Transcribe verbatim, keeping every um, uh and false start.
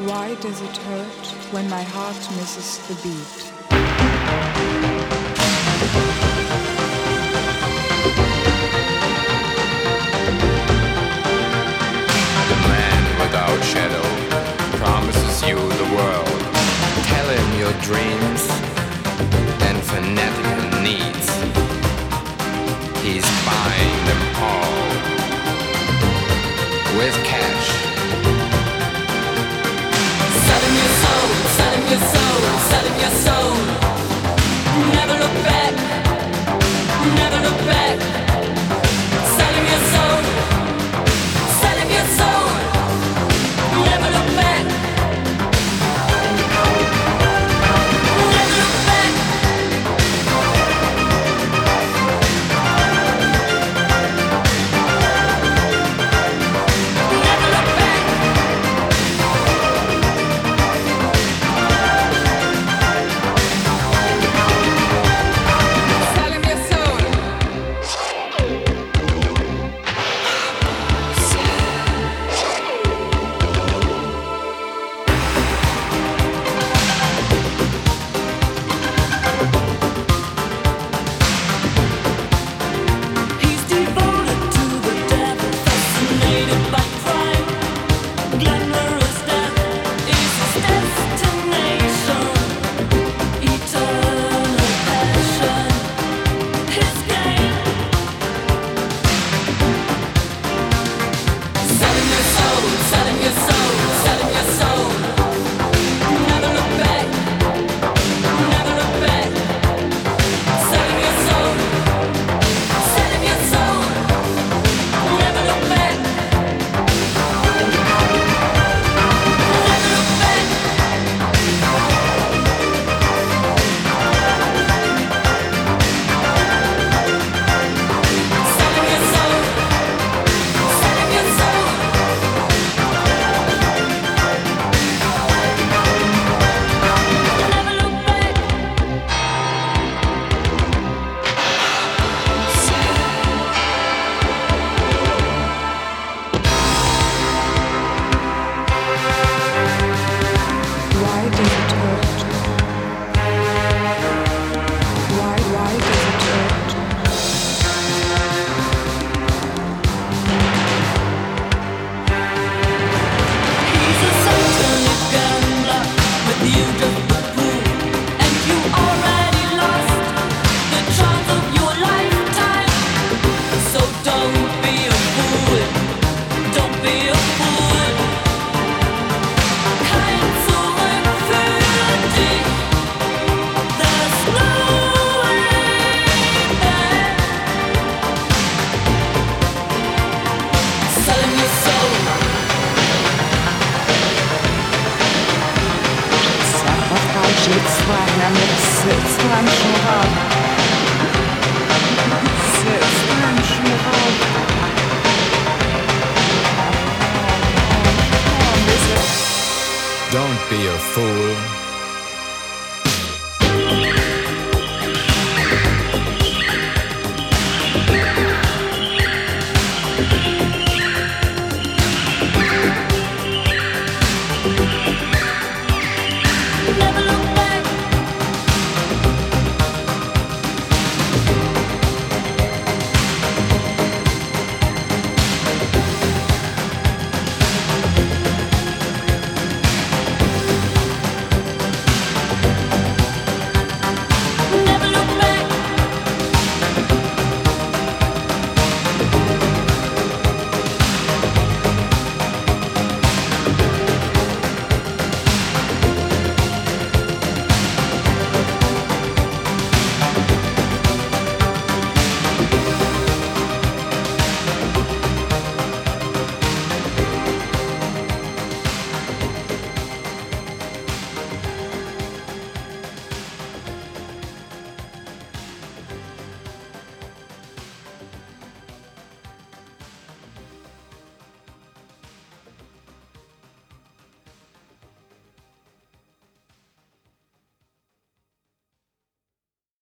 Why does it hurt when my heart misses the beat? The man without shadow promises you the world. Tell him your dreams and fanatical needs. He's buying them all with cash. Selling your soul, selling your soul, selling your soul. Never look back, never look back. Selling your soul, selling your soul. Never look back, never look back. Never look back. Selling your soul. He's devoted to the devil, fascinated by crime. Glamorous death is his destination. Eternal passion, his game. Selling your soul, selling your soul, selling your soul. Never look back, never look back. Selling your soul, selling your soul. Never look back, never look back. Selling your soul, selling your soul. Never look back. Why does it hurt? Why, why does it hurt? He's a satanic gambler with you just the fool, and you already lost the chance of your lifetime. So don't be a fool, don't be a fool. Kein Zurück für dich. There's no way back. Selling your soul. Сахар жить с вами, сеть раньше Сеть раньше Don't be a fool.